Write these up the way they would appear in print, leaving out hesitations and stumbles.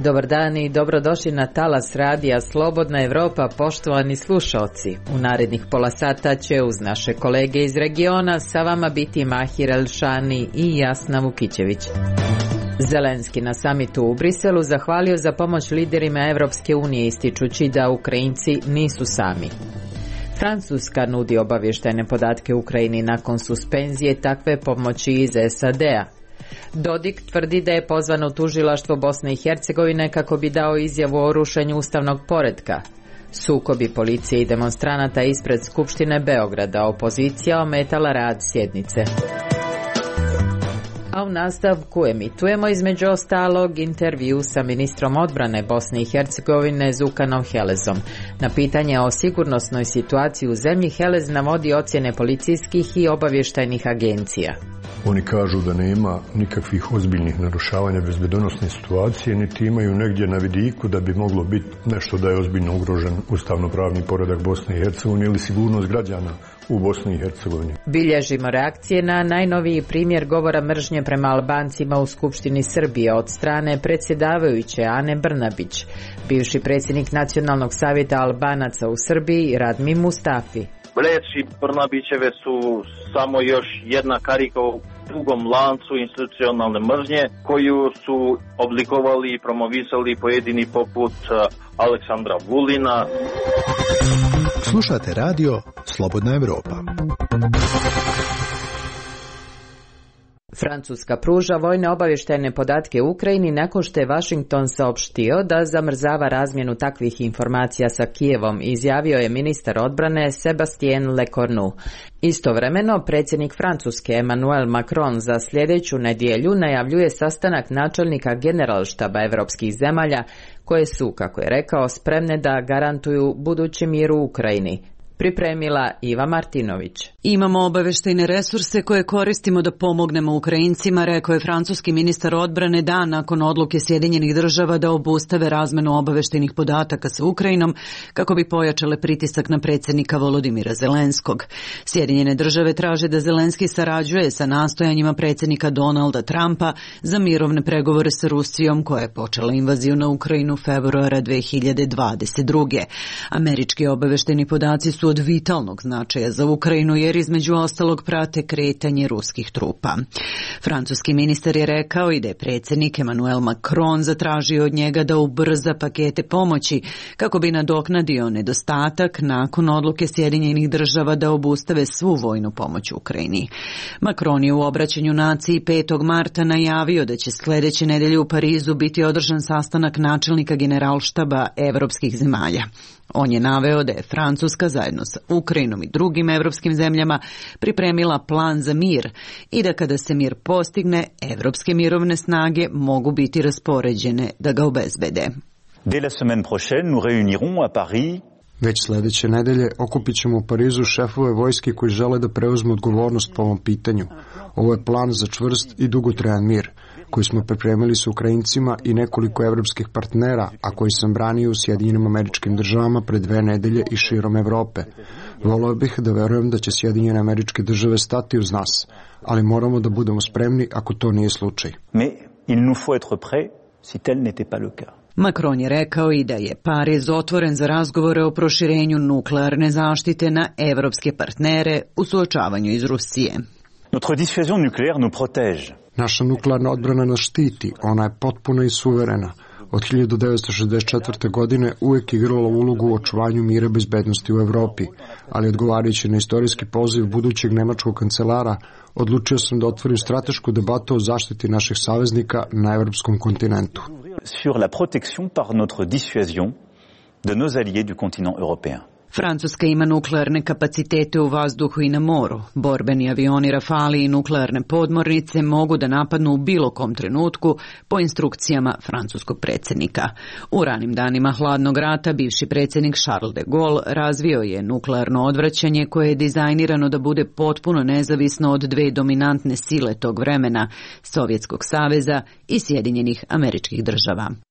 Dobar dan i dobrodošli na talas radija Slobodna Evropa, poštovani slušalci. U narednih pola sata će uz naše kolege iz regiona sa vama biti Mahir Elšani i Jasna Vukićević. Zelenski na samitu u Briselu zahvalio za pomoć liderima Evropske unije, ističući da Ukrajinci nisu sami. Francuska nudi obavještajne podatke Ukrajini nakon suspenzije takve pomoći iz SAD-a. Dodik tvrdi da je pozvan u tužilaštvo Bosne i Hercegovine kako bi dao izjavu o rušenju ustavnog poretka. Sukobi policije i demonstranata ispred Skupštine Beograda, opozicija ometala rad sjednice. A u nastavku emitujemo između ostalog intervju sa ministrom odbrane Bosne i Hercegovine Zukanom Helezom. Na pitanje o sigurnosnoj situaciji u zemlji Helez navodi ocjene policijskih i obavještajnih agencija. Oni kažu da nema nikakvih ozbiljnih narušavanja bezbednosne situacije, niti imaju negdje na vidiku da bi moglo biti nešto da je ozbiljno ugrožen ustavno-pravni poredak Bosne i Hercegovine ili sigurnost građana u Bosni i Hercegovini. Bilježimo reakcije na najnoviji primjer govora mržnje prema Albancima u Skupštini Srbije od strane predsjedavajuće Ane Brnabić. Bivši predsjednik Nacionalnog savjeta Albanaca u Srbiji Radmi Mustafi. Riječi Brnabićeve su samo još jedna karika u dugom lancu institucionalne mržnje koju su oblikovali i promovisali pojedini poput Aleksandra Vulina. Slušate radio Slobodna Evropa. Francuska pruža vojne obavještajne podatke Ukrajini nakon što je Washington saopštio da zamrzava razmjenu takvih informacija sa Kijevom, izjavio je ministar odbrane Sébastien Lecornu. Istovremeno, predsjednik Francuske Emmanuel Macron za sljedeću nedjelju najavljuje sastanak načelnika generalštaba evropskih zemalja koje su, kako je rekao, spremne da garantuju budući mir u Ukrajini. Pripremila Iva Martinović. Imamo obavještajne resurse koje koristimo da pomognemo Ukrajincima, rekao je francuski ministar odbrane dan nakon odluke Sjedinjenih država da obustave razmenu obavještajnih podataka sa Ukrajinom kako bi pojačale pritisak na predsjednika Volodimira Zelenskog. Sjedinjene države traže da Zelenski sarađuje sa nastojanjima predsjednika Donalda Trumpa za mirovne pregovore sa Rusijom koja je počela invaziju na Ukrajinu februara 2022. Američki obavještajni podaci su od vitalnog značaja za Ukrajinu jer između ostalog prate kretanje ruskih trupa. Francuski ministar je rekao i da je predsjednik Emmanuel Macron zatražio od njega da ubrza pakete pomoći kako bi nadoknadio nedostatak nakon odluke Sjedinjenih država da obustave svu vojnu pomoć Ukrajini. Macron je u obraćanju naciji 5. marta najavio da će sljedeće nedelje u Parizu biti održan sastanak načelnika generalštaba evropskih zemalja. On je naveo da je Francuska zajedno sa Ukrajinom i drugim evropskim zemljama pripremila plan za mir i da kada se mir postigne, evropske mirovne snage mogu biti raspoređene da ga obezbede. Dès la semaine prochaine, nous réunirons à Paris. Već sljedeće nedelje okupit ćemo u Parizu šefove vojske koji žele da preuzmu odgovornost po ovom pitanju. Ovo je plan za čvrst i dugotrajan mir koji smo pripremili sa Ukrajincima i nekoliko evropskih partnera, a koji sam branio u Sjedinjenim Američkim Državama pred 2 nedelje i širom Evrope. Volio bih da verujem da će Sjedinjene Američke Države stati uz nas, ali moramo da budemo spremni ako to nije slučaj. Mais il nous faut être prêts si tel n'était pas le cas. Macron je rekao i da je Pariz otvoren za razgovore o proširenju nuklearne zaštite na evropske partnere u suočavanju iz Rusije. Notre dissuasion nucléaire nous protège. Naša nuklearna odbrana nas štiti, ona je potpuna i suverena. Od 1964. godine uvijek igrala ulogu u očuvanju mira i bezbednosti u Evropi, ali odgovarajući na istorijski poziv budućeg nemačkog kancelara, odlučio sam da otvorim stratešku debatu o zaštiti naših saveznika na evropskom kontinentu. Sur la protection par notre dissuasion de nos alliés du continent européen. Francuska ima nuklearne kapacitete u vazduhu i na moru. Borbeni avioni Rafali i nuklearne podmornice mogu da napadnu u bilo kom trenutku po instrukcijama francuskog predsjednika. U ranim danima hladnog rata bivši predsjednik Charles de Gaulle razvio je nuklearno odvraćanje koje je dizajnirano da bude potpuno nezavisno od 2 dominantne sile tog vremena, Sovjetskog saveza i Sjedinjenih Američkih Država.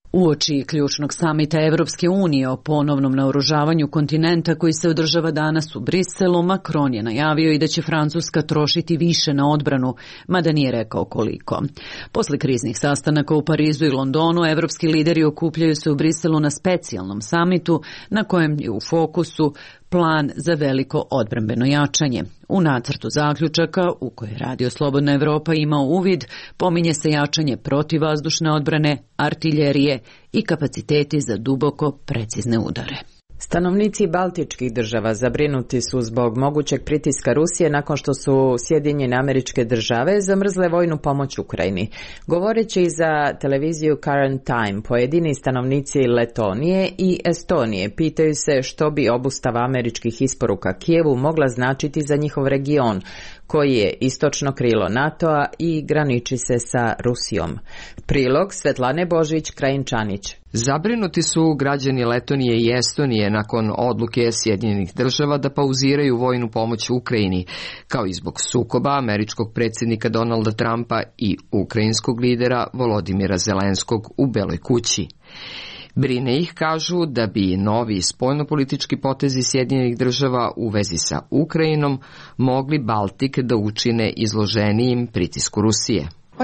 Uoči ključnog samita Evropske unije o ponovnom naoružavanju kontinenta koji se održava danas u Briselu, Macron je najavio i da će Francuska trošiti više na odbranu, mada nije rekao koliko. Posle kriznih sastanaka u Parizu i Londonu, evropski lideri okupljaju se u Briselu na specijalnom samitu na kojem je u fokusu plan za veliko odbrambeno jačanje. U nacrtu zaključaka, u koje Radio Slobodna Evropa imao uvid, pominje se jačanje protivvazdušne odbrane, artiljerije i kapaciteti za duboko precizne udare. Stanovnici baltičkih država zabrinuti su zbog mogućeg pritiska Rusije nakon što su Sjedinjene Američke Države zamrzle vojnu pomoć Ukrajini. Govoreći za televiziju Current Time, pojedini stanovnici Letonije i Estonije pitaju se što bi obustava američkih isporuka Kijevu mogla značiti za njihov region, koji je istočno krilo NATO-a i graniči se sa Rusijom. Prilog Svetlane Božić-Krajinčanić. Zabrinuti su građani Letonije i Estonije nakon odluke Sjedinjenih država da pauziraju vojnu pomoć Ukrajini, kao i zbog sukoba američkog predsjednika Donalda Trumpa i ukrajinskog lidera Volodimira Zelenskog u Beloj kući. Brine ih, kažu, da bi novi spoljnopolitički potezi Sjedinjenih država u vezi sa Ukrajinom mogli Baltik da učine izloženijim pritisku Rusije.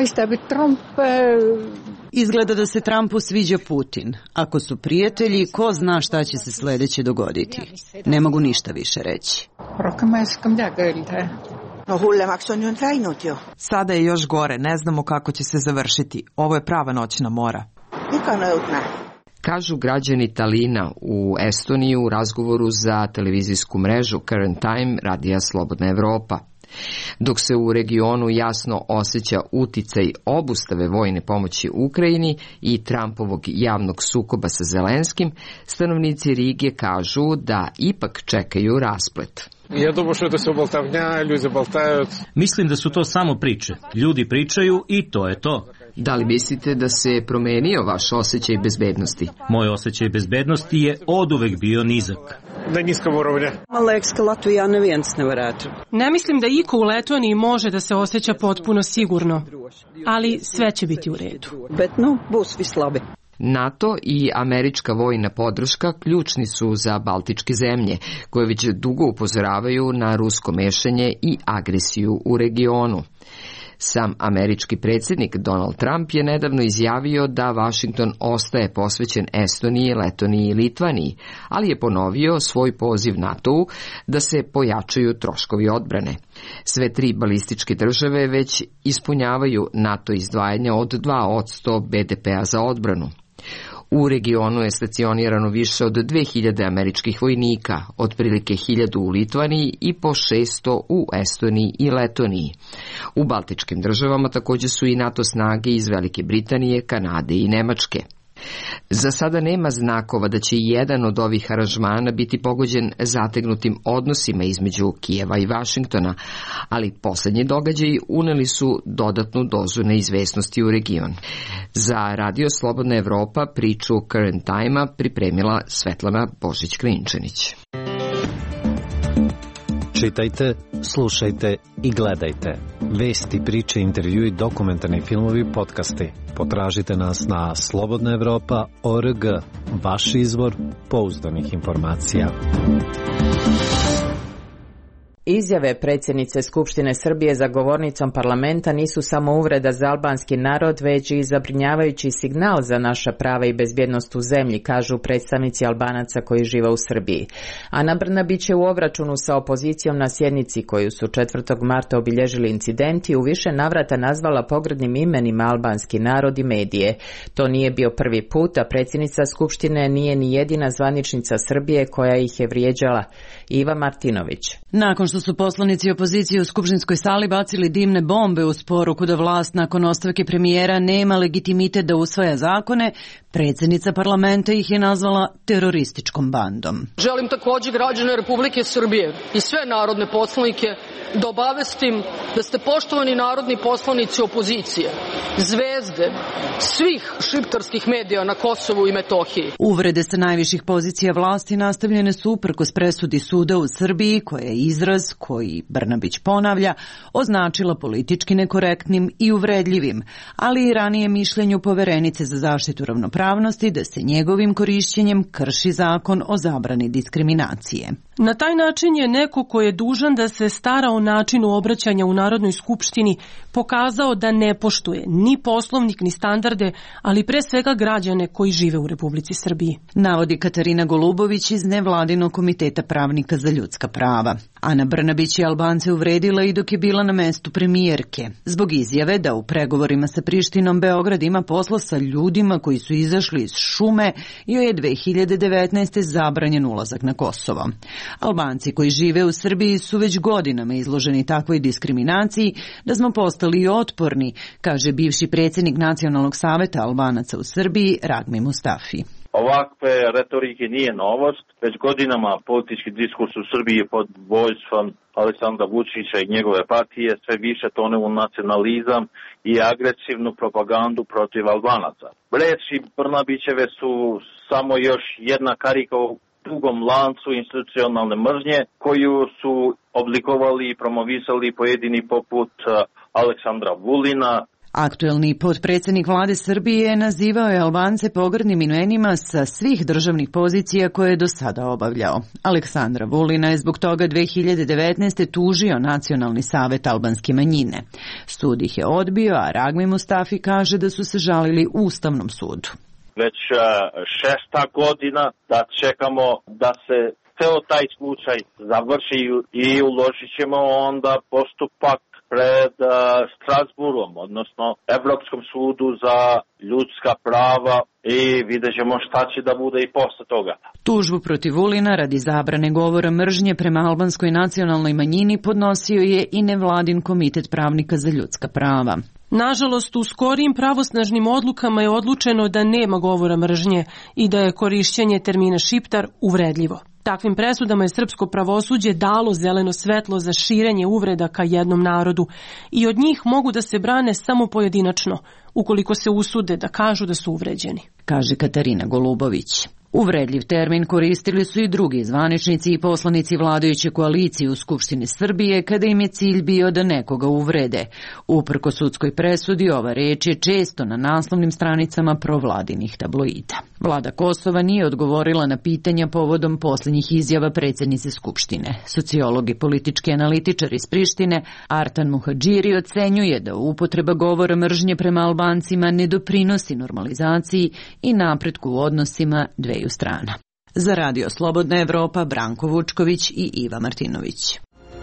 Izgleda da se Trumpu sviđa Putin. Ako su prijatelji, ko zna šta će se sledeće dogoditi. Ne mogu ništa više reći. Sada je još gore, ne znamo kako će se završiti. Ovo je prava noćna mora. Kažu građani Talina u Estoniji u razgovoru za televizijsku mrežu Current Time Radija Slobodna Evropa. Dok se u regionu jasno osjeća uticaj obustave vojne pomoći Ukrajini i Trumpovog javnog sukoba sa Zelenskim, stanovnici Rige kažu da ipak čekaju rasplet. Mislim da su to samo priče. Ljudi pričaju i to je to. Da li mislite da se promenio vaš osjećaj bezbednosti? Moj osjećaj bezbednosti je oduvek bio nizak. Ne mislim da iko u Letoniji može da se osjeća potpuno sigurno, ali sve će biti u redu. NATO i američka vojna podrška ključni su za baltičke zemlje, koje već dugo upozoravaju na rusko mešanje i agresiju u regionu. Sam američki predsjednik Donald Trump je nedavno izjavio da Washington ostaje posvećen Estoniji, Letoniji i Litvaniji, ali je ponovio svoj poziv NATO-u da se pojačaju troškovi odbrane. Sve tri balističke države već ispunjavaju NATO izdvajanja od 2% BDP-a za odbranu. U regionu je stacionirano više od 2000 američkih vojnika, otprilike 1000 u Litvaniji i po 600 u Estoniji i Letoniji. U baltičkim državama također su i NATO snage iz Velike Britanije, Kanade i Nemačke. Za sada nema znakova da će jedan od ovih aranžmana biti pogođen zategnutim odnosima između Kijeva i Vašingtona, ali posljednji događaji uneli su dodatnu dozu neizvesnosti u region. Za Radio Slobodna Evropa priču Current Time-a pripremila Svetlana Božić-Krajinčanić. Čitajte, slušajte i gledajte. Vesti, priče, intervjui, dokumentarni filmovi, podcasti. Potražite nas na slobodnaevropa.org, vaš izvor pouzdanih informacija. Izjave predsjednice Skupštine Srbije za govornicom parlamenta nisu samo uvreda za albanski narod, već i zabrinjavajući signal za naša prava i bezbjednost u zemlji, kažu predstavnici Albanaca koji žive u Srbiji. Ana Brnabić je u obračunu sa opozicijom na sjednici koju su 4. marta obilježili incidenti u više navrata nazvala pogrdnim imenima albanski narod i medije. To nije bio prvi put, a predsjednica Skupštine nije ni jedina zvaničnica Srbije koja ih je vrijeđala. Iva Martinović. Nakon što su poslanici opozicije u skupštinskoj sali bacili dimne bombe uz poruku da vlast nakon ostavke premijera nema legitimitet da usvaja zakone, predsjednica parlamenta ih je nazvala terorističkom bandom. Želim također građane Republike Srbije i sve narodne poslanike da obavestim da ste poštovani narodni poslanici opozicije, zvezde svih šiptarskih medija na Kosovu i Metohiji. Uvrede sa najviših pozicija vlasti nastavljene su uprkos presudi suda u Srbiji, koja je izraz koji Brnabić ponavlja, označila politički nekorektnim i uvredljivim, ali i ranije mišljenju poverenice za zaštitu ravnopravnosti ravnopravnosti da se njegovim korišćenjem krši zakon o zabrani diskriminacije. Na taj način je neko ko je dužan da se stara o načinu obraćanja u Narodnoj skupštini pokazao da ne poštuje ni poslovnik ni standarde, ali pre svega građane koji žive u Republici Srbiji. Navodi Katarina Golubović iz Nevladinog komiteta pravnika za ljudska prava. Ana Brnabić je Albance uvredila i dok je bila na mestu premijerke, zbog izjave da u pregovorima sa Prištinom Beograd ima posla sa ljudima koji su izašli iz šume i joj je 2019. zabranjen ulazak na Kosovo. Albanci koji žive u Srbiji su već godinama izloženi takvoj diskriminaciji da smo postali otporni, kaže bivši predsjednik Nacionalnog saveta Albanaca u Srbiji Ragmi Mustafi. Ovakve retorike nije novost, već godinama politički diskurs u Srbiji pod vojstvom Aleksandra Vučića i njegove partije sve više tone u nacionalizam i agresivnu propagandu protiv Albanaca. Reči Brnabićeve su samo još jedna karika u dugom lancu institucionalne mržnje koju su oblikovali i promovisali pojedini poput Aleksandra Vulina. Aktuelni potpredsjednik vlade Srbije nazivao je Albance pogrdnim imenima sa svih državnih pozicija koje je do sada obavljao. Aleksandra Vulina je zbog toga 2019. tužio Nacionalni savet albanske manjine. Sud ih je odbio, a Ragmi Mustafi kaže da su se žalili Ustavnom sudu. Već 6. godina da čekamo da se ceo taj slučaj završi i uložit ćemo onda postupak pred Strasburom, odnosno Evropskom sudu za ljudska prava i vidjet ćemo šta će da bude i posle toga. Tužbu protiv Vulina radi zabrane govora mržnje prema albanskoj nacionalnoj manjini podnosio je i Nevladin komitet pravnika za ljudska prava. Nažalost, u skorijim pravosnažnim odlukama je odlučeno da nema govora mržnje i da je korišćenje termina šiptar uvredljivo. Takvim presudama je srpsko pravosuđe dalo zeleno svetlo za širenje uvreda ka jednom narodu i od njih mogu da se brane samo pojedinačno, ukoliko se usude da kažu da su uvređeni, kaže Katarina Golubović. Uvredljiv termin koristili su i drugi zvaničnici i poslanici vladajuće koalicije u Skupštini Srbije kada im je cilj bio da nekoga uvrede. Uprko sudskoj presudi ova reč je često na naslovnim stranicama provladinih tabloida. Vlada Kosova nije odgovorila na pitanja povodom posljednjih izjava predsjednice Skupštine. Sociolog i politički analitičar iz Prištine Artan Muhadžiri ocenjuje da upotreba govora mržnje prema Albancima ne doprinosi normalizaciji i napretku u odnosima dveju strana. Za Radio Slobodna Evropa, Branko Vučković i Iva Martinović.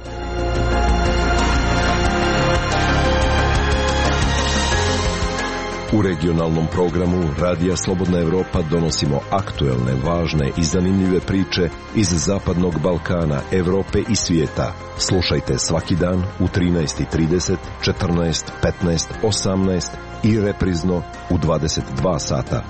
U regionalnom programu Radija Slobodna Evropa donosimo aktuelne, važne i zanimljive priče iz Zapadnog Balkana, Evrope i svijeta. Slušajte svaki dan u 13:30, 14, 15, 18 i reprizno u 22 sata.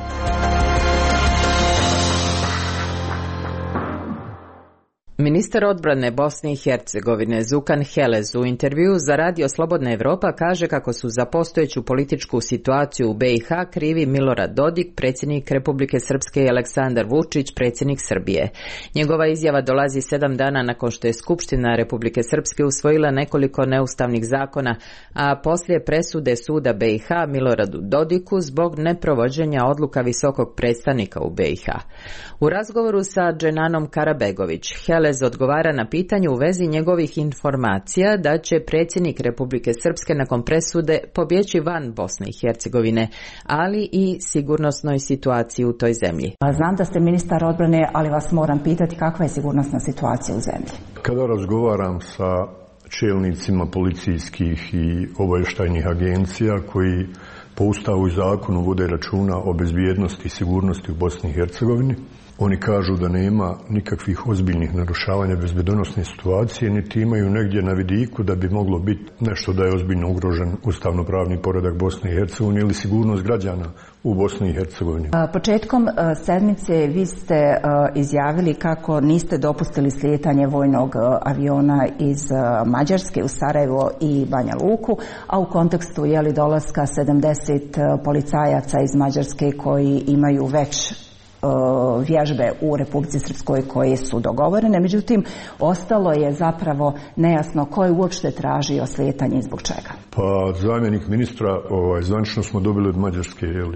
Ministar odbrane Bosne i Hercegovine Zukan Helez u intervjuu za Radio Slobodna Evropa kaže kako su za postojeću političku situaciju u BiH krivi Milorad Dodik, predsjednik Republike Srpske, i Aleksandar Vučić, predsjednik Srbije. Njegova izjava dolazi 7 dana nakon što je Skupština Republike Srpske usvojila nekoliko neustavnih zakona, a poslije presude suda BiH Miloradu Dodiku zbog neprovođenja odluka visokog predstavnika u BiH. U razgovoru sa Dženanom Karabegović, Helez odgovara na pitanje u vezi njegovih informacija da će predsjednik Republike Srpske nakon presude pobjeći van Bosne i Hercegovine, ali i sigurnosnoj situaciji u toj zemlji. Znam da ste ministar odbrane, ali vas moram pitati kakva je sigurnosna situacija u zemlji. Kada razgovaram sa čelnicima policijskih i obavještajnih agencija koji po Ustavu i zakonu vode računa o bezbjednosti i sigurnosti u Bosni i Hercegovini, oni kažu da nema nikakvih ozbiljnih narušavanja bezbednosne situacije, niti imaju negdje na vidiku da bi moglo biti nešto da je ozbiljno ugrožen ustavno-pravni poredak Bosne i Hercegovine ili sigurnost građana u Bosni i Hercegovini. Početkom sedmice vi ste izjavili kako niste dopustili slijetanje vojnog aviona iz Mađarske u Sarajevo i Banja Luku, a u kontekstu dolaska 70 policajaca iz Mađarske koji imaju već vježbe u Republici Srpskoj koje su dogovorene. Međutim, ostalo je zapravo nejasno ko je uopšte tražio slijetanje i zbog čega. Pa zamjenik ministra, zvanično smo dobili od Mađarske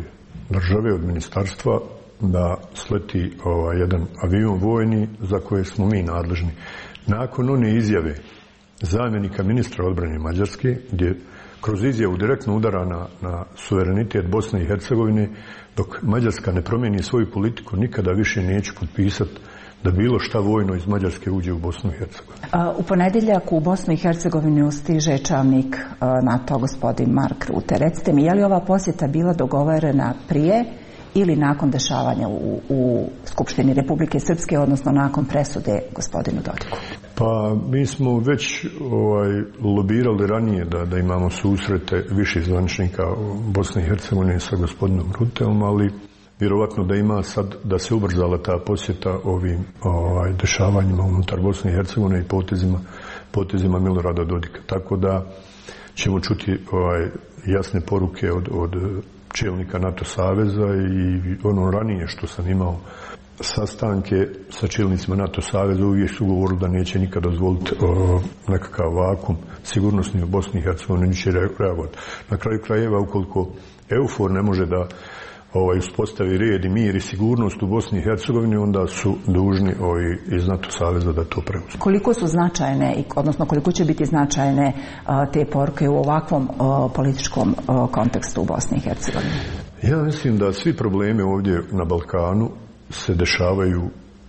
države, od ministarstva, da sleti jedan avion vojni za koje smo mi nadležni. Nakon one izjave zamjenika ministra odbrane Mađarske, gdje kroz izjavu direktno udara na suverenitet Bosne i Hercegovine, dok Mađarska ne promijeni svoju politiku, nikada više neću potpisati da bilo šta vojno iz Mađarske uđe u Bosnu i Hercegovinu. U ponedjeljak u Bosnu i Hercegovinu stiže čelnik NATO, gospodin Mark Rutte. Recite mi, je li ova posjeta bila dogovorena prije ili nakon dešavanja u Skupštini Republike Srpske, odnosno nakon presude gospodinu Dodiku? Pa mi smo već lobirali ranije da imamo susrete viših zvaničnika Bosne i Hercegovine sa gospodinom Rutteom, ali vjerovatno da ima sad da se ubrzala ta posjeta ovim dešavanjima unutar Bosne i Hercegovine i potezima Milorada Dodika. Tako da ćemo čuti jasne poruke od čelnika NATO saveza i ono ranije što sam imao sastanke sa čelnicima NATO saveza, uvijek su govorili da neće nikad dozvoliti nekakav vakum sigurnosni u Bosni i Hercegovini, neće reagovati. Na kraju krajeva, ukoliko EUFOR ne može da uspostavi red i mir i sigurnost u Bosni i Hercegovini, onda su dužni iz NATO saveza da to preuzmu. Koliko su značajne, odnosno koliko će biti značajne te poruke u ovakvom političkom kontekstu u Bosni i Hercegovini? Ja mislim da svi problemi ovdje na Balkanu se dešavaju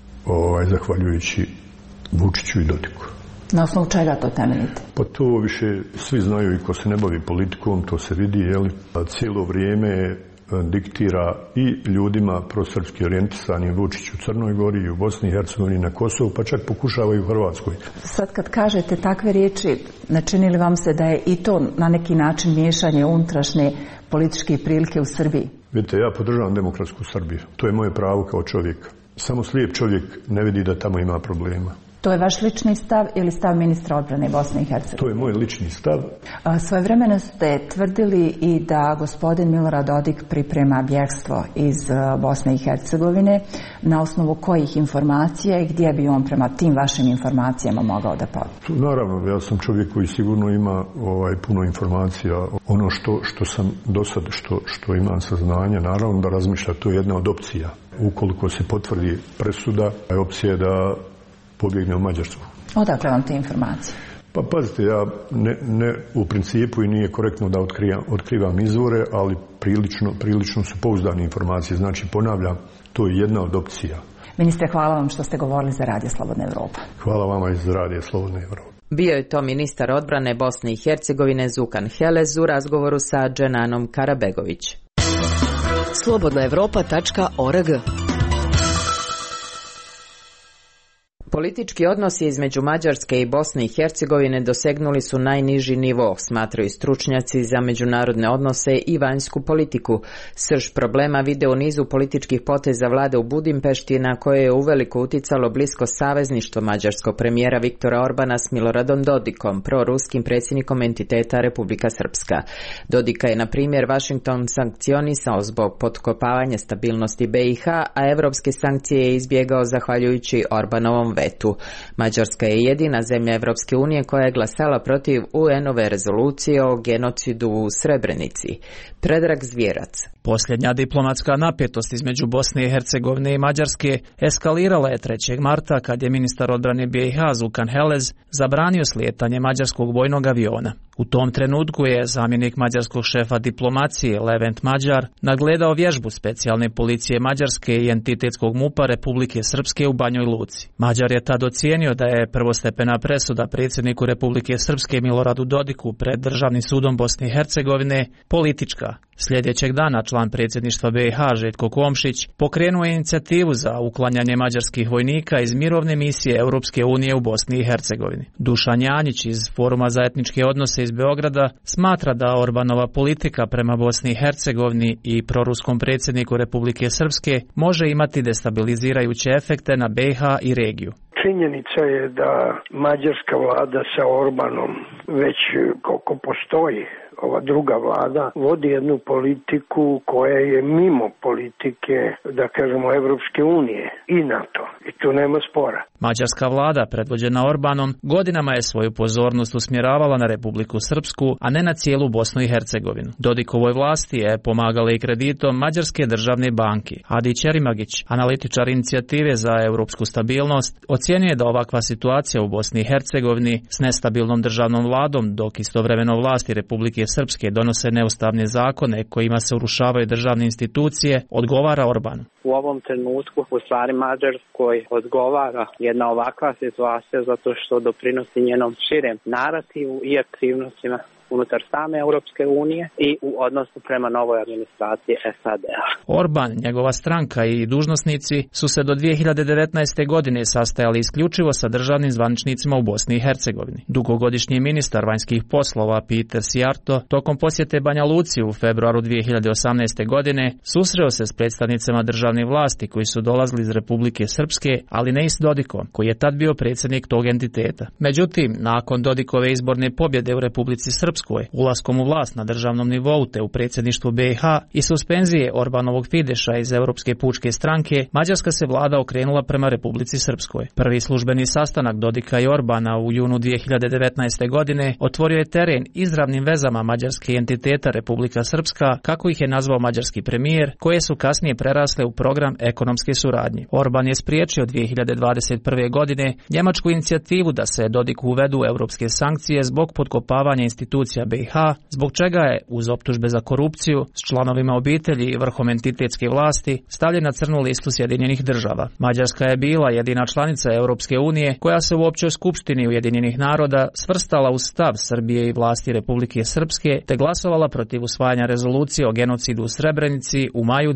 zahvaljujući Vučiću i Dodiku. Na osnovu čega to temeljite? Pa to više svi znaju i ko se ne bavi politikom, to se vidi, cijelo vrijeme diktira i ljudima prosrpski orijentisanim Vučić u Crnoj Gori i u Bosni i Hercegovini, na Kosovu, pa čak pokušavaju u Hrvatskoj. Sad kad kažete takve riječi, ne čini li vam se da je i to na neki način miješanje unutrašnje političke prilike u Srbiji? Vidite, ja podržavam demokratsku Srbiju. To je moje pravo kao čovjeka. Samo slijep čovjek ne vidi da tamo ima problema. To je vaš lični stav ili stav ministra odbrane Bosne i Hercegovine? To je moj lični stav. Svojevremeno ste tvrdili i da gospodin Milorad Dodik priprema bjegstvo iz Bosne i Hercegovine. Na osnovu kojih informacija i gdje bi on prema tim vašim informacijama mogao da pođe? Naravno, ja sam čovjek koji sigurno ima puno informacija. Ono što sam do sad, što imam saznanje, naravno da razmišlja, to je jedna od opcija. Ukoliko se potvrdi presuda, opcija je da pobjegne u Mađarsku. Odakle vam te informacije? Pa pazite, ja ne u principu i nije korektno da otkrivam izvore, ali prilično su pouzdane informacije. Znači, ponavljam, to je jedna od opcija. Ministre, hvala vam što ste govorili za Radio Slobodna Evropa. Hvala vama iz Radio Slobodna Evropa. Bio je to ministar odbrane Bosne i Hercegovine Zukan Helez u razgovoru sa Dženanom Karabegović. slobodnaevropa.org. Politički odnosi između Mađarske i Bosne i Hercegovine dosegnuli su najniži nivo, smatraju stručnjaci za međunarodne odnose i vanjsku politiku. Srž problema vide u nizu političkih poteza vlade u Budimpešti, na koje je uveliko uticalo blisko savezništvo mađarskog premijera Viktora Orbana s Miloradom Dodikom, proruskim predsjednikom entiteta Republika Srpska. Dodika je, na primjer, Washington sankcionisao zbog potkopavanja stabilnosti BiH, a evropske sankcije je izbjegao zahvaljujući Orbanovom vetu. Mađarska je jedina zemlja Evropske unije koja je glasala protiv UN-ove rezolucije o genocidu u Srebrenici. Predrag Zvjerac. Posljednja diplomatska napetost između Bosne i Hercegovine i Mađarske eskalirala je 3. marta kad je ministar odbrane BiH Zukan Helez zabranio slijetanje mađarskog vojnog aviona. U tom trenutku je zamjenik mađarskog šefa diplomacije Levent Mađar nadgledao vježbu specijalne policije Mađarske i entitetskog MUP-a Republike Srpske u Banjoj Luci. Mađar je tad ocijenio da je prvostepena presuda predsjedniku Republike Srpske Miloradu Dodiku pred Državnim sudom Bosne i Hercegovine politička. Sljedećeg dana član predsjedništva BiH Željko Komšić pokrenuo je inicijativu za uklanjanje mađarskih vojnika iz mirovne misije Europske unije u Bosni i Hercegovini. Dušan Janjić iz Foruma za etničke odnose iz Beograda smatra da Orbanova politika prema Bosni i Hercegovini i proruskom predsjedniku Republike Srpske može imati destabilizirajuće efekte na BiH i regiju. Činjenica je da mađarska vlada sa Orbanom već koliko postoji ova druga vlada vodi jednu politiku koja je mimo politike, da kažemo, Evropske unije i NATO. I tu nema spora. Mađarska vlada, predvođena Orbanom, godinama je svoju pozornost usmjeravala na Republiku Srpsku, a ne na cijelu Bosnu i Hercegovinu. Dodikovoj vlasti je pomagala i kreditom Mađarske državne banke. Adi Ćerimagić, analitičar inicijative za europsku stabilnost, ocjenjuje da ovakva situacija u Bosni i Hercegovini s nestabilnom državnom vladom, dok istovremeno vlasti Republike Srpske donose neustavne zakone kojima se urušavaju državne institucije, odgovara Orbanu. U ovom trenutku u stvari Mađarskoj odgovara jedna ovakva situacija zato što doprinosi njenom širem narativu i aktivnostima unutar same Europske unije i u odnosu prema novoj administraciji SAD-a. Orban, njegova stranka i dužnosnici su se do 2019. godine sastajali isključivo sa državnim zvaničnicima u Bosni i Hercegovini. Dugogodišnji ministar vanjskih poslova Peter Sijarto tokom posjete Banja Luci u februaru 2018. godine susreo se s predstavnicima državne vlasti koji su dolazili iz Republike Srpske, ali ne i s Dodikom, koji je tad bio predsjednik tog entiteta. Međutim, nakon Dodikove izborne pobjede u Republici Srpskoj, ulaskom u vlast na državnom nivou te u predsjedništvu BiH i suspenzije Orbanovog Fideša iz Europske pučke stranke, mađarska se vlada okrenula prema Republici Srpskoj. Prvi službeni sastanak Dodika i Orbana u junu 2019. godine otvorio je teren izravnim vezama mađarske entiteta Republika Srpska, kako ih je nazvao mađarski premijer, koje su kasnije prerasle u program ekonomske suradnje. Orban je spriječio 2021. godine njemačku inicijativu da se Dodiku uvedu europske sankcije zbog potkopavanja institucija BiH, zbog čega je, uz optužbe za korupciju, s članovima obitelji i vrhom entitetske vlasti, stavljen na crnu listu Sjedinjenih država. Mađarska je bila jedina članica Europske unije koja se u općoj skupštini Ujedinjenih naroda svrstala u stav Srbije i vlasti Republike Srpske te glasovala protiv usvajanja rezolucije o genocidu u Srebrenici u maju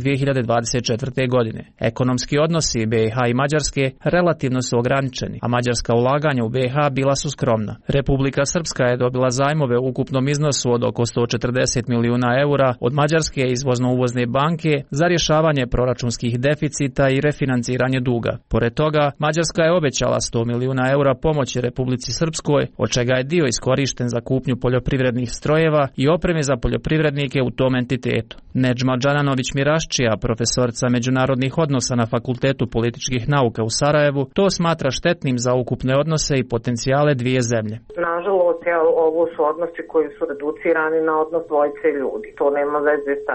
2024. godine. Ekonomski odnosi BiH i Mađarske relativno su ograničeni, a mađarska ulaganja u BiH bila su skromna. Republika Srpska je dobila zajmove u ukupnom iznosu od oko 140 milijuna eura od Mađarske izvozno-uvozne banke za rješavanje proračunskih deficita i refinanciranje duga. Pored toga, Mađarska je obećala 100 milijuna eura pomoći Republici Srpskoj, od čega je dio iskorišten za kupnju poljoprivrednih strojeva i opreme za poljoprivrednike u tom entitetu. Nedžma Džananović Miraščija, profesorica međunarodnih odnosa na Fakultetu političkih nauka u Sarajevu, to smatra štetnim za ukupne odnose i potencijale dvije zemlje. Nažalost, ovo su odnosi koji su reducirani na odnos dvojice ljudi. To nema veze sa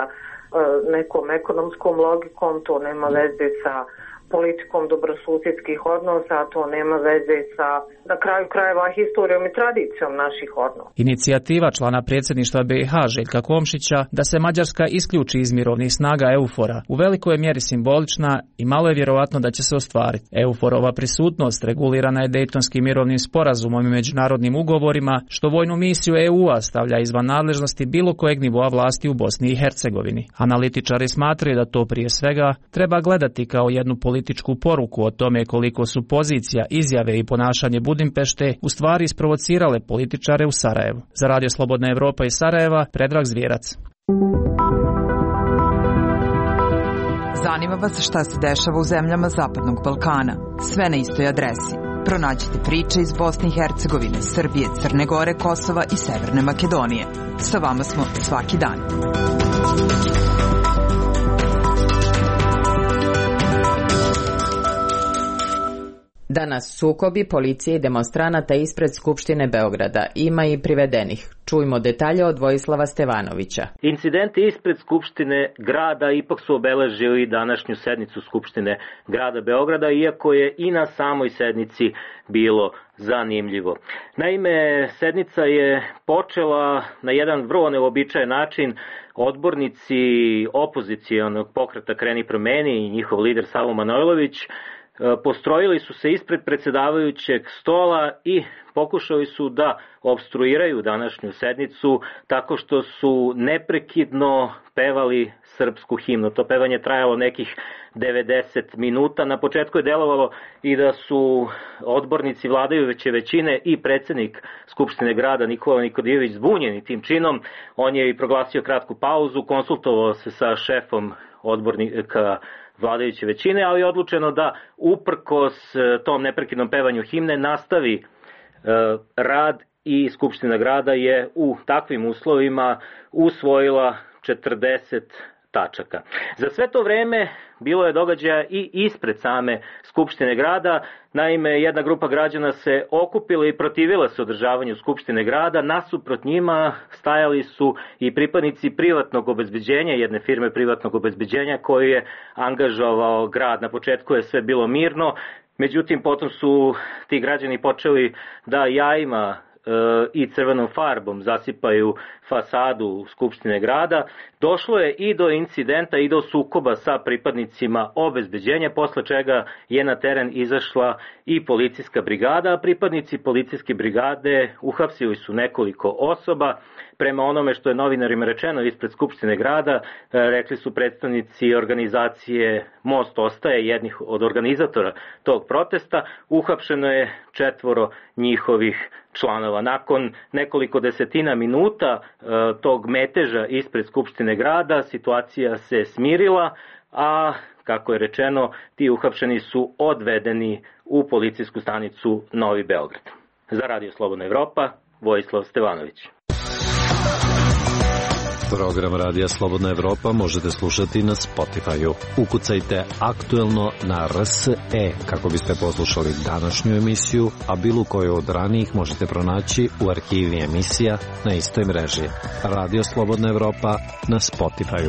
nekom ekonomskom logikom, to nema veze sa politikom dobrosusjedskih odnosa, to nema veze sa, na kraju krajeva, historijom i tradicijom naših odnosa. Inicijativa člana predsjedništva BiH Željka Komšića da se Mađarska isključi iz mirovnih snaga EUFOR-a u velikoj je mjeri simbolična i malo je vjerovatno da će se ostvariti. EUFOR-ova prisutnost regulirana je Dejtonskim mirovnim sporazumom i međunarodnim ugovorima, što vojnu misiju EU-a stavlja izvan nadležnosti bilo kojeg nivoa vlasti u Bosni i Hercegovini. Analitičari smatraju da to prije svega treba gledati kao jednu političku poruku o tome koliko su pozicija, izjave i ponašanje Budimpešte u stvari isprovocirale političare u Sarajevu. Za Radio Slobodna Evropa iz Sarajeva, Predrag Zvijerac. Zanima vas šta se dešava u zemljama Zapadnog Balkana? Sve na istoj adresi. Pronađite priče iz Bosne i Hercegovine, Srbije, Crne Gore, Kosova i Severne Makedonije. Sa vama smo svaki dan. Danas sukobi policije i demonstranata ispred Skupštine Beograda. Ima i privedenih. Čujmo detalje od Vojislava Stevanovića. Incidenti ispred Skupštine grada ipak su obeležili današnju sednicu Skupštine grada Beograda, iako je i na samoj sednici bilo zanimljivo. Naime, sednica je počela na jedan vrlo neobičajan način. Odbornici opozicijonog pokreta Kreni promeni i njihov lider Savo Manojlović postrojili su se ispred predsjedavajućeg stola i pokušali su da opstruiraju današnju sednicu tako što su neprekidno pevali srpsku himnu. To pevanje trajalo nekih 90 minuta. Na početku je delovalo i da su odbornici vladajuće većine i predsjednik Skupštine grada Nikola Nikodijević zbunjeni tim činom. On je i proglasio kratku pauzu, konsultovao se sa šefom odbornika vladajuće većine, ali je odlučeno da uprkos tom neprekidnom pevanju himne nastavi rad i Skupština grada je u takvim uslovima usvojila 40 tačaka. Za sve to vreme bilo je događaja i ispred same Skupštine grada. Naime, jedna grupa građana se okupila i protivila se održavanju Skupštine grada. Nasuprot njima stajali su i pripadnici privatnog obezbeđenja, jedne firme privatnog obezbeđenja koju je angažovao grad. Na početku je sve bilo mirno, međutim potom su ti građani počeli da jajima i crvenom farbom zasipaju fasadu Skupštine grada. Došlo je i do incidenta i do sukoba sa pripadnicima obezbeđenja, posle čega je na teren izašla i policijska brigada, a pripadnici policijske brigade uhapsili su nekoliko osoba. Prema onome što je novinarima rečeno ispred Skupštine grada, rekli su predstavnici organizacije Most ostaje, jednih od organizatora tog protesta, uhapšeno je 4 njihovih članova. Nakon nekoliko desetina minuta tog meteža ispred Skupštine grada situacija se smirila, a kako je rečeno, ti uhapšeni su odvedeni u policijsku stanicu Novi Beograd. Za Radio Slobodna Evropa, Vojislav Stevanović. Program Radija Slobodna Evropa možete slušati na Spotify-u. Ukucajte aktuelno na RSE kako biste poslušali današnju emisiju, a bilo koju od ranijih možete pronaći u arhivi emisija na istoj mreži. Radio Slobodna Evropa na Spotify-u.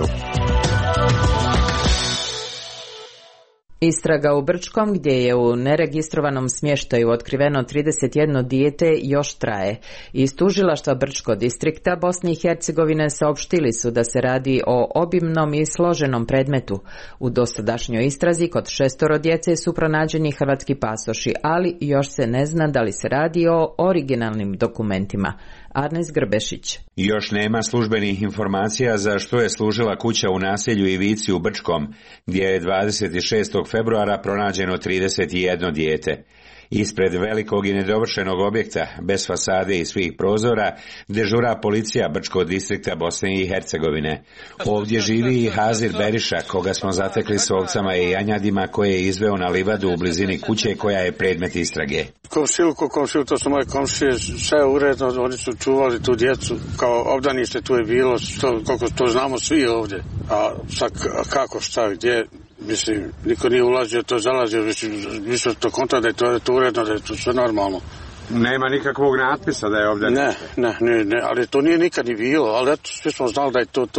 Istraga u Brčkom, gdje je u neregistrovanom smještaju otkriveno 31 dijete, još traje. Iz tužilaštva Brčko distrikta Bosne i Hercegovine saopštili su da se radi o obimnom i složenom predmetu. U dosadašnjoj istrazi kod 6 djece su pronađeni hrvatski pasoši, ali još se ne zna da li se radi o originalnim dokumentima. Arnes Grbešić. Još nema službenih informacija za što je služila kuća u naselju Ivici u Brčkom, gdje je 26. februara pronađeno 31 dijete. Ispred velikog i nedovršenog objekta, bez fasade i svih prozora, dežura policija Brčkog distrikta Bosne i Hercegovine. Ovdje živi i Hazir Beriša, koga smo zatekli s ovcama i janjadima koje je izveo na livadu u blizini kuće koja je predmet istrage. Komšiju, to su moje komšije, sve uredno, oni su čuvali tu djecu, kao obdanište tu je bilo, koliko to znamo svi ovdje. A sad kako, šta, gdje? Mislim, niko nije ulazio, to zalazio, mislim to konta da je to uredno, da je to sve normalno. Nema nikakvog natpisa da je ovdje? Ne, ali to nije nikad ni bilo, ali eto, svi smo znali da je to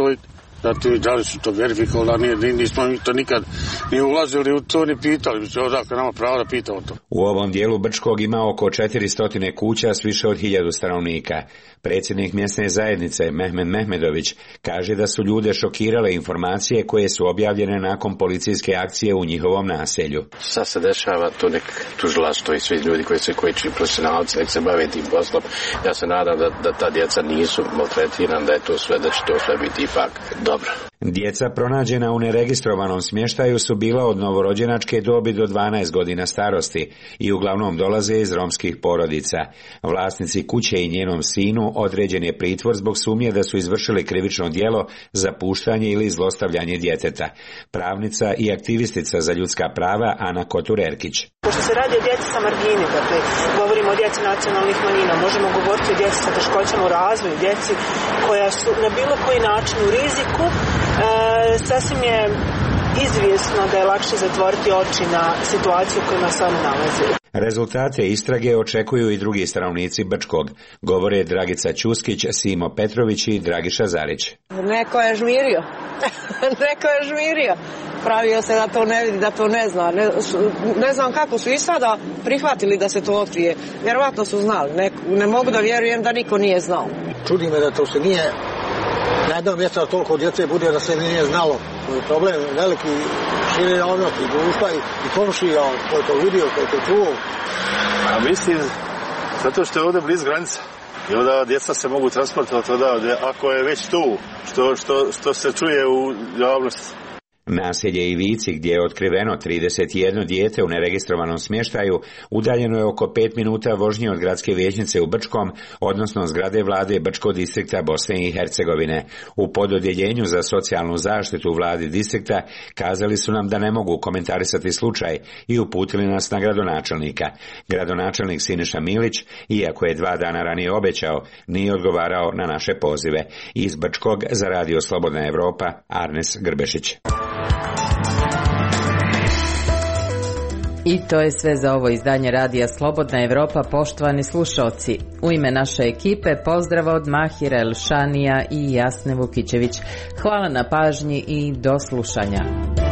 da li su to verifikovali, nismo mi to nikad ni ulazili u to ni pitali, mislim, odakle nama pravo da pitamo to. U ovom dijelu Brčkog ima oko 400 kuća s više od 1000 stanovnika. Predsjednik mjesne zajednice Mehmed Mehmedović kaže da su ljude šokirale informacije koje su objavljene nakon policijske akcije u njihovom naselju. Sad se dešava to nek tužilaštvo i svi ljudi koji čiji profesionalci nek se bave tim poslom. Ja se nadam da ta djeca nisu maltretirana, da će to sve biti ipak dobro. Djeca pronađena u neregistrovanom smještaju su bila od novorođenačke dobi do 12 godina starosti i uglavnom dolaze iz romskih porodica. Vlasnici kuće i njenom sinu određen je pritvor zbog sumnje da su izvršili krivično djelo za puštanje ili zlostavljanje djeteta. Pravnica i aktivistica za ljudska prava Ana Kotur-Erkić. Pošto se radi o djeci sa margine, dakle, govorimo o djeci nacionalnih manjina, možemo govoriti o djeci sa teškoćama u razvoju, djeci koja su na bilo koji način u riziku, sasvim je izvjesno da je lakše zatvoriti oči na situaciju u kojima se oni nalaze. Rezultate istrage očekuju i drugi stanovnici Brčkog, govore Dragica Ćuskić, Simo Petrović i Dragiša Zarić. Neko je žmirio. Pravio se da to ne vidi, da to ne zna. Ne znam kako su i sada prihvatili da se to otkrije. Vjerovatno su znali. Ne mogu da vjerujem da niko nije znao. Čudi me da to se nije na jednom mjestu toliko djece bude da se nije znalo. To je problem veliki, šire javnosti, društva i komšija, ko je to vidio, ko je to čuo. A mislim, zato što je ovdje bliz granica. I onda djeca se mogu transportovati odavde, ako je već tu, što se čuje u javnosti. Naselje Ivici, gdje je otkriveno 31 dijete u neregistrovanom smještaju, udaljeno je oko 5 minuta vožnje od gradske vijećnice u Brčkom, odnosno zgrade vlade Brčkog distrikta Bosne i Hercegovine. U pododjeljenju za socijalnu zaštitu vladi distrikta kazali su nam da ne mogu komentarisati slučaj i uputili nas na gradonačelnika. Gradonačelnik Siniša Milić, iako je 2 dana ranije obećao, nije odgovarao na naše pozive. Iz Brčkog za Radio Slobodna Evropa, Arnes Grbešić. I to je sve za ovo izdanje Radija Slobodna Evropa, poštovani slušalci. U ime naše ekipe pozdrav od Mahira Elšanija i Jasne Vukićević. Hvala na pažnji i do slušanja.